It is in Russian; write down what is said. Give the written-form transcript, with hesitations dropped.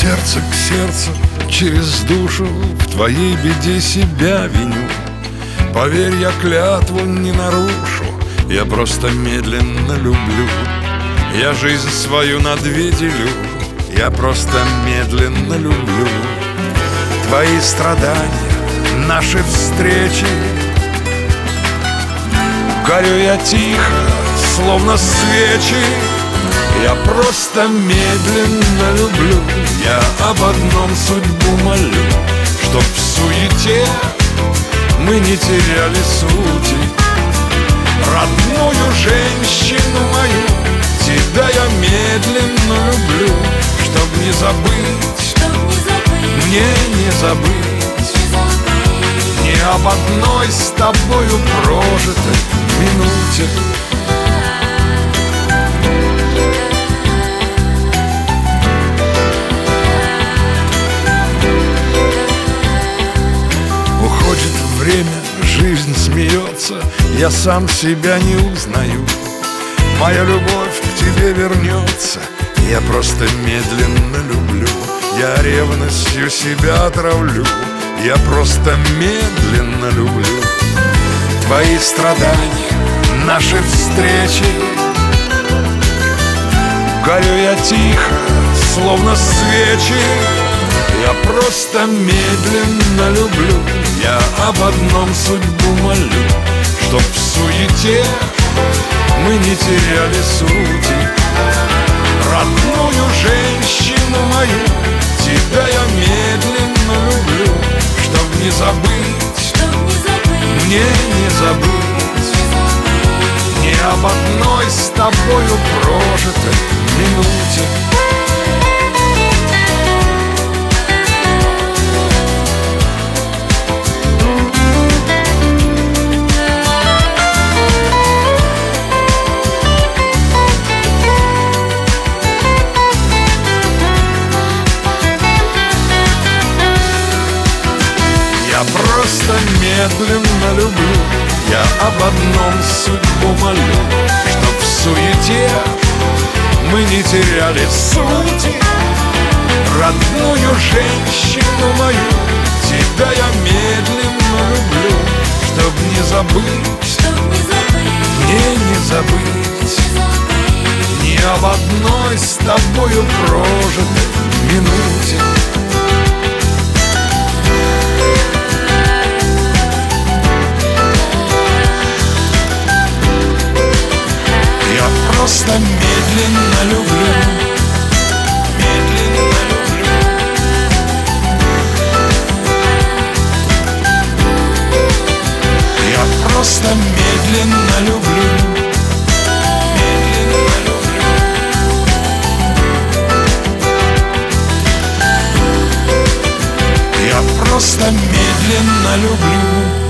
сердце к сердцу, через душу в твоей беде себя виню. Поверь, я клятву не нарушу, я просто медленно люблю. Я жизнь свою на две делю, я просто медленно люблю. Твои страдания, наши встречи, горю я тихо, словно свечи. Я просто медленно люблю. Я об одном судьбу молю, чтоб в суете мы не теряли сути. Родную женщину мою, тебя я медленно люблю. Чтоб не забыть, мне не забыть ни об одной с тобою прожитой минуте. Уходит время, жизнь смеется, я сам себя не узнаю. Моя любовь к тебе вернется, я просто медленно люблю. Я ревностью себя отравлю, я просто медленно люблю. Твои страдания, наши встречи, горю я тихо, словно свечи. Я просто медленно люблю. Я об одном судьбу молю, чтоб в суете мы не теряли сути. Родную женщину мою, тебя я медленно люблю. Чтоб не забыть, мне не забыть ни об одной с тобою прожитой минуте. Я просто медленно люблю, я об одном судьбу молю, чтоб в суете мы не теряли сути. Родную женщину мою, тебя я медленно люблю. Чтоб не забыть, мне не забыть ни об одной с тобою прожитой минуте. Просто медленно люблю, медленно люблю. Я просто медленно люблю, медленно люблю. Я просто медленно люблю.